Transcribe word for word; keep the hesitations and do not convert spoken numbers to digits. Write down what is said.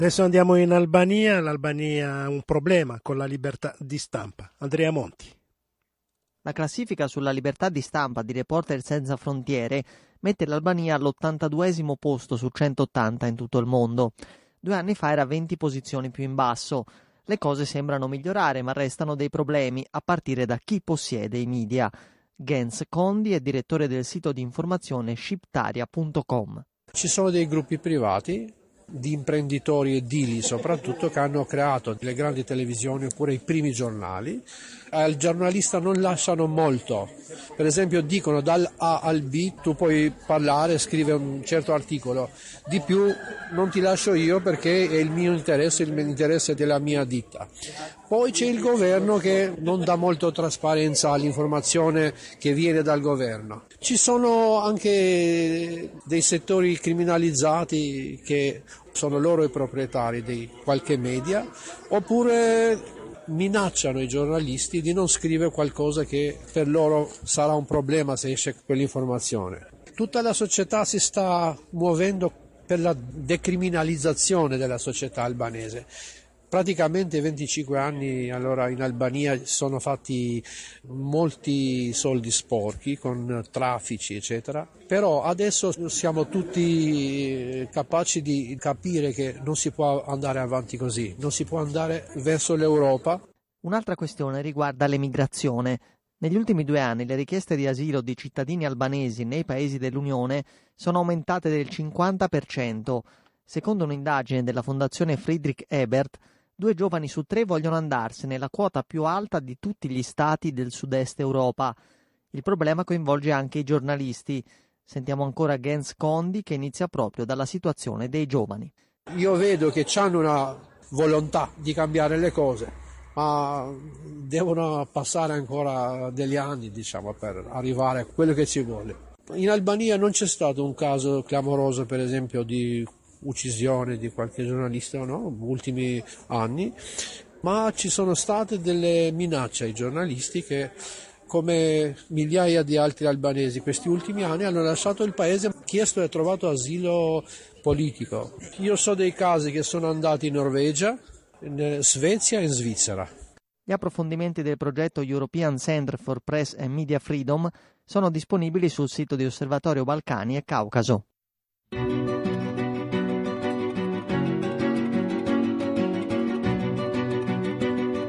Adesso andiamo in Albania. L'Albania ha un problema con la libertà di stampa. Andrea Monti. La classifica sulla libertà di stampa di Reporter Senza Frontiere mette l'Albania all'ottantaduesimo posto su centottanta in tutto il mondo. Due anni fa era venti posizioni più in basso. Le cose sembrano migliorare, ma restano dei problemi, a partire da chi possiede i media. Gens Kondi è direttore del sito di informazione shqiptaria punto com. Ci sono dei gruppi privati di imprenditori edili soprattutto che hanno creato le grandi televisioni oppure i primi giornali. Al giornalista non lasciano molto, per esempio dicono dal A al B tu puoi parlare, scrivere un certo articolo, di più non ti lascio io perché è il mio interesse, il mio interesse della mia ditta. Poi c'è il governo che non dà molto trasparenza all'informazione che viene dal governo. Ci sono anche dei settori criminalizzati che sono loro i proprietari di qualche media, oppure minacciano i giornalisti di non scrivere qualcosa che per loro sarà un problema se esce quell'informazione. Tutta la società si sta muovendo per la decriminalizzazione della società albanese. Praticamente venticinque anni allora in Albania sono fatti molti soldi sporchi con traffici eccetera, però adesso siamo tutti capaci di capire che non si può andare avanti così, non si può andare verso l'Europa. Un'altra questione riguarda l'emigrazione. Negli ultimi due anni le richieste di asilo di cittadini albanesi nei paesi dell'Unione sono aumentate del cinquanta per cento. Secondo un'indagine della Fondazione Friedrich Ebert, due giovani su tre vogliono andarsene, la quota più alta di tutti gli stati del sud-est Europa. Il problema coinvolge anche i giornalisti. Sentiamo ancora Gens Kondi che inizia proprio dalla situazione dei giovani. Io vedo che hanno una volontà di cambiare le cose, ma devono passare ancora degli anni, diciamo, per arrivare a quello che ci vuole. In Albania non c'è stato un caso clamoroso, per esempio, di uccisione di qualche giornalista, no? Ultimi anni, ma ci sono state delle minacce ai giornalisti che, come migliaia di altri albanesi questi ultimi anni, hanno lasciato il paese, chiesto e trovato asilo politico. Io so dei casi che sono andati in Norvegia, in Svezia e in Svizzera. Gli approfondimenti del progetto European Center for Press and Media Freedom sono disponibili sul sito di Osservatorio Balcani e Caucaso.